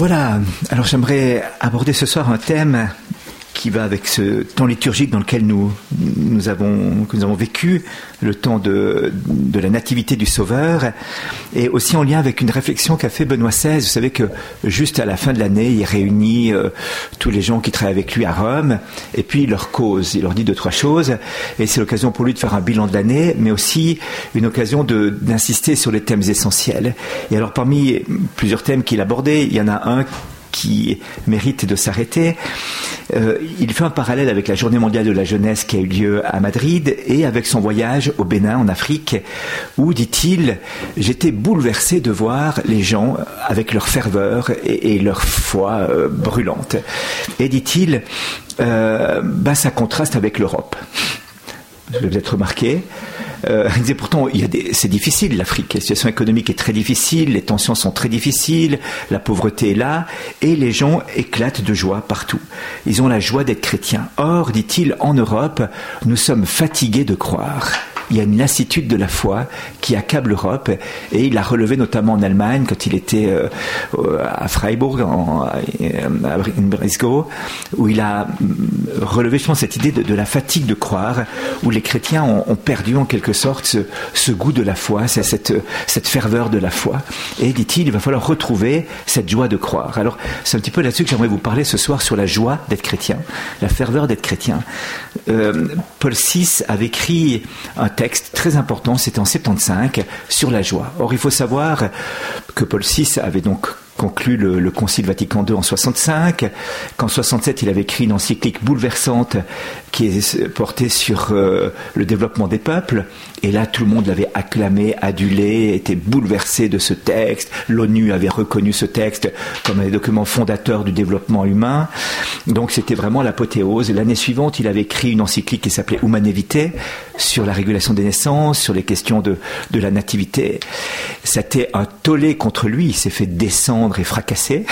Voilà, alors j'aimerais aborder ce soir un thème qui va avec ce temps liturgique dans lequel nous avons vécu, le temps de la nativité du Sauveur, et aussi en lien avec une réflexion qu'a fait Benoît XVI. Vous savez que juste à la fin de l'année, il réunit tous les gens qui travaillent avec lui à Rome, et puis il leur cause, il leur dit 2-3 choses, et c'est l'occasion pour lui de faire un bilan de l'année, mais aussi une occasion d'insister sur les thèmes essentiels. Et alors parmi plusieurs thèmes qu'il abordait, il y en a un qui mérite de s'arrêter. Il fait un parallèle avec la Journée mondiale de la jeunesse qui a eu lieu à Madrid et avec son voyage au Bénin, en Afrique, où, dit-il, j'étais bouleversé de voir les gens avec leur ferveur et leur foi brûlante. Et, dit-il, ça contraste avec l'Europe. Vous l'avez peut-être remarqué. Il disait pourtant, c'est difficile l'Afrique, la situation économique est très difficile, les tensions sont très difficiles, la pauvreté est là, et les gens éclatent de joie partout. Ils ont la joie d'être chrétiens. Or, dit-il, en Europe, nous sommes fatigués de croire. Il y a une lassitude de la foi qui accable l'Europe, et il l'a relevé notamment en Allemagne quand il était à Freiburg, à Brisgau, où il a relevé, je pense, cette idée de la fatigue de croire, où les chrétiens ont perdu en quelque sorte ce goût de la foi, cette ferveur de la foi. Et, dit-il, il va falloir retrouver cette joie de croire. Alors, c'est un petit peu là-dessus que j'aimerais vous parler ce soir, sur la joie d'être chrétien, la ferveur d'être chrétien. Paul VI avait écrit un texte très important, c'était en 75, sur la joie. Or, il faut savoir que Paul VI avait donc conclu le Concile Vatican II en 65, qu'en 67 il avait écrit une encyclique bouleversante qui est portée sur le développement des peuples, et là tout le monde l'avait acclamé, adulé, était bouleversé de ce texte. L'ONU avait reconnu ce texte comme un document fondateur du développement humain, donc c'était vraiment l'apothéose. L'année suivante il avait écrit une encyclique qui s'appelait Humanae Vitae, sur la régulation des naissances, sur les questions de la nativité. C'était un tollé contre lui, il s'est fait descendre et fracasser.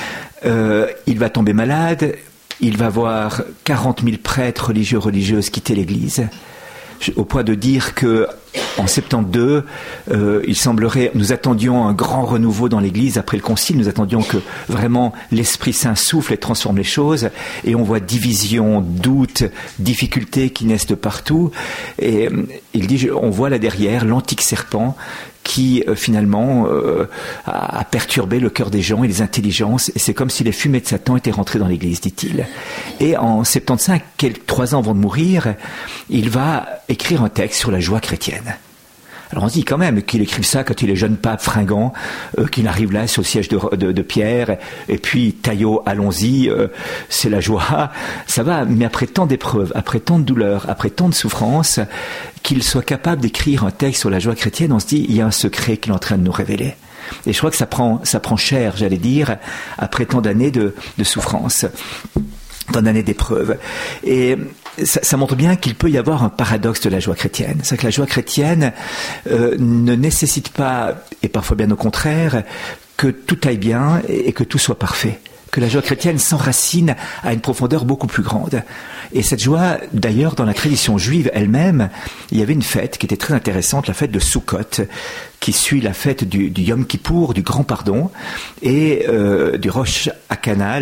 Il va tomber malade, il va voir 40 000 prêtres religieuses quitter l'église, au point de dire que en 72, il semblerait, nous attendions un grand renouveau dans l'église après le concile, nous attendions que vraiment l'Esprit Saint souffle et transforme les choses, et on voit division, doute, difficultés qui naissent de partout, et il dit, on voit là derrière l'antique serpent qui finalement a perturbé le cœur des gens et les intelligences, et c'est comme si les fumées de Satan étaient rentrées dans l'église, dit-il. Et en 75, 3 ans avant de mourir, il va écrire un texte sur la joie chrétienne. Alors on se dit quand même qu'il écrive ça quand il est jeune pape fringant, qu'il arrive là sur le siège de Pierre, et puis Taillot, allons-y, c'est la joie, ça va, mais après tant d'épreuves, après tant de douleurs, après tant de souffrances, qu'il soit capable d'écrire un texte sur la joie chrétienne, on se dit, il y a un secret qu'il est en train de nous révéler. Et je crois que ça prend cher, j'allais dire, après tant d'années de souffrance, tant d'années d'épreuves. Et ça montre bien qu'il peut y avoir un paradoxe de la joie chrétienne. C'est que la joie chrétienne ne nécessite pas, et parfois bien au contraire, que tout aille bien et que tout soit parfait. Que la joie chrétienne s'enracine à une profondeur beaucoup plus grande. Et cette joie, d'ailleurs, dans la tradition juive elle-même, il y avait une fête qui était très intéressante, la fête de Sukkot, qui suit la fête du Yom Kippour, du Grand Pardon, et du Rosh Hashanah,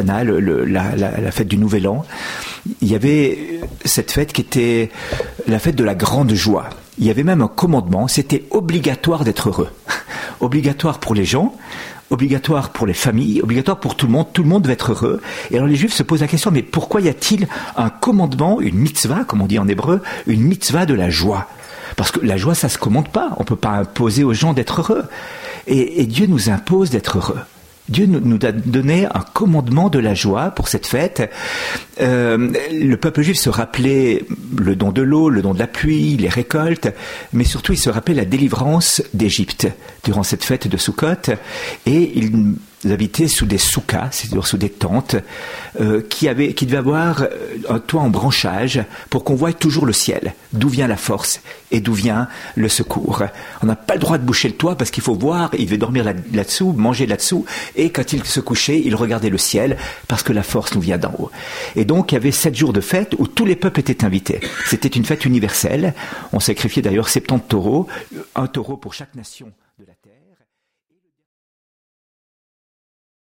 la fête du Nouvel An. Il y avait cette fête qui était la fête de la grande joie. Il y avait même un commandement, c'était obligatoire d'être heureux. Obligatoire pour les gens, obligatoire pour les familles, obligatoire pour tout le monde devait être heureux. Et alors les Juifs se posent la question, mais pourquoi y a-t-il un commandement, une mitzvah, comme on dit en hébreu, une mitzvah de la joie? Parce que la joie, ça se commande pas. On peut pas imposer aux gens d'être heureux. Et Dieu nous impose d'être heureux. Dieu nous a donné un commandement de la joie pour cette fête. Le peuple juif se rappelait le don de l'eau, le don de la pluie, les récoltes, mais surtout il se rappelait la délivrance d'Égypte durant cette fête de Sukkot, et ils habitaient sous des soukas, c'est-à-dire sous des tentes, qui devaient avoir un toit en branchage pour qu'on voie toujours le ciel, d'où vient la force et d'où vient le secours. On n'a pas le droit de boucher le toit parce qu'il faut voir, il devait dormir là-dessous, manger là-dessous, et quand il se couchait, il regardait le ciel parce que la force nous vient d'en haut. Et donc il y avait 7 jours de fête où tous les peuples étaient invités. C'était une fête universelle. On sacrifiait d'ailleurs 70 taureaux, un taureau pour chaque nation.